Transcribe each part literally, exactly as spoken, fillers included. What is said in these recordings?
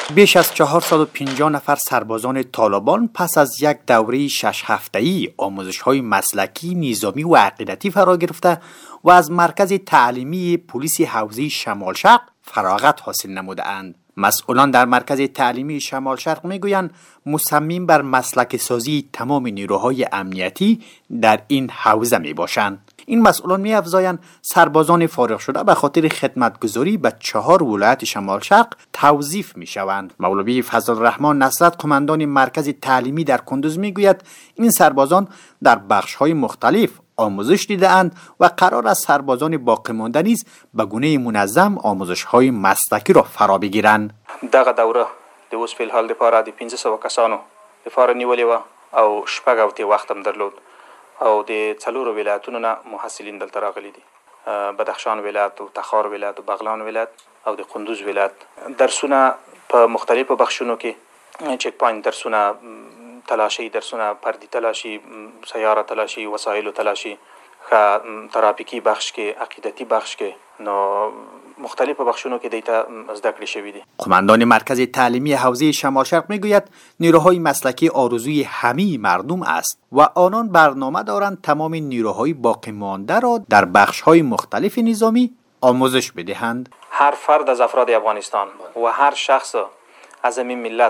بیش از چهارصد و پنجاه نفر سربازان طالبان پس از یک دوره شش هفته‌ای آموزش‌های مسلکی، نظامی و عقیدتی فرا گرفته و از مرکز تعلیمی پلیس حوزه شمال شرق فراغت حاصل نموده‌اند. مسئولان در مرکز تعلیمی شمال شرق میگویند مصمم بر مسلک سازی تمام نیروهای امنیتی در این حوزه می باشند. این مسئولان می افزایند سربازان فارغ شده به خاطر خدمتگزاری به چهار ولایت شمال شرق توظیف می شوند. مولوی فضل الرحمن نصرت، قماندان مرکز تعلیمی در کندوز می گوید این سربازان در بخش های مختلف آموزش دیده‌اند و قرار است سربازان باقی مانده نیز به گونه منظم آموزش‌های مسلکی را فرا بگیرند. دغه دوره د اوس په حال د پاره د پنځه سوه کسانو د پاره نیولې و او شپږ اوتې وخت هم درلود او د څلورو ولایتونو نه محصلین دلته راغلي دي، بدخشان ولایت او تخار ولایت او بغلان ولایت او د کندوز ولایت. درسونه په مختلفو بخشونو کې چک پوینټ درسونه، تلاشی درسونه، پردی تلاشی، سیاره تلاشی، وسایل تلاشی، خا ترافیکی بخش کې، عقیدتی بخش کې، نو مختلف بخشونو کې دیتا زده کړې شوې دي. قماندان مرکز تعلیمی حوزه شمال شرق میگوید نیروهای مسلکی آرزوی همه مردم است و آنان برنامه دارند تمام نیروهای باقی مانده را در بخش‌های مختلف نظامی آموزش بدهند. هر فرد از افراد افغانستان و هر شخص از این ملت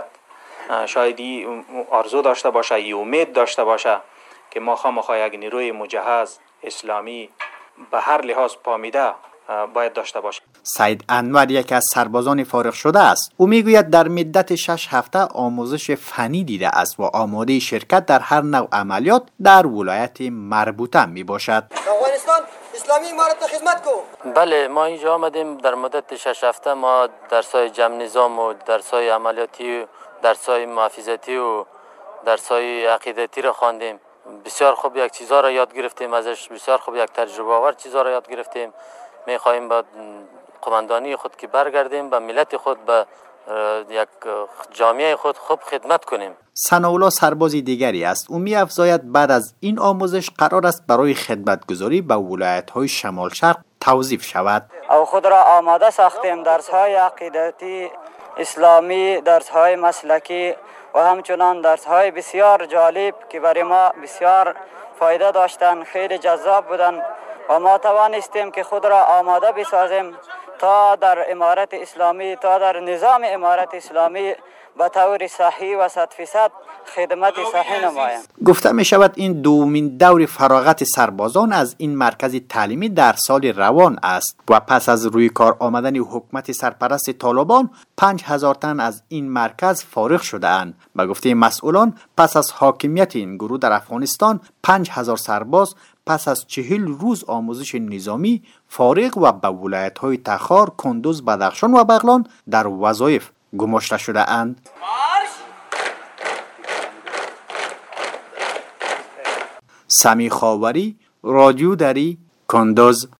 شاید آرزو داشته باشه، ای امید داشته باشه که ما خامخا یک نیروی مجهز اسلامی به هر لحاظ پامیده باید داشته باشه. سید انور یکی از سربازان فارغ شده است. او میگوید در مدت شش هفته آموزش فنی دیده است و آماده شرکت در هر نوع عملیات در ولایت مربوطه می باشد. افغانستان اسلامی امارت خدمت کو. بله، ما اینجا آمدیم در مدت شش هفته. ما درسای جمع نظام و درسای عملیاتی و درسای محافظتی و درسای عقیدتی را خواندیم. بسیار خوب یک چیزا را یاد گرفتیم ازش، بسیار خوب یک تجربه آور چیزا را یاد گرفتیم. می خواهیم با قماندانی خود که برگردیم به ملت خود، به یک جامعه خود خوب خدمت کنیم. ثناءالله سرباز دیگری است. او می افزاید بعد از این آموزش قرار است برای خدمتگزاری به ولایت‌های شمال شرق توظیف شود. او خود را آماده ساختیم درس‌های عقیدتی اسلامی، درس‌های مسلکی و همچنان درس‌های بسیار جالب که برای ما بسیار فایده داشتن، خیلی جذاب بودن و ما توانستیم که خود را آماده بسازیم تا در امارت اسلامی، تا در نظام امارت اسلامی به طور صحیح و صد فیصد خدمت صحیح نماییم. گفته می شود این دومین دور فراغت سربازان از این مرکز تعلیمی در سال روان است و پس از روی کار آمدن حکومت سرپرست طالبان پنج هزار تن از این مرکز فارغ شده اند. به گفته مسئولان پس از حاکمیت این گروه در افغانستان پنج هزار سرباز پس از چهل روز آموزش نظامی فارغ و به ولایت‌های تخار، کندوز، بدخشان و بغلان در وظایف گماشته شده اند. سمی خاوری، رادیو دری، کندوز.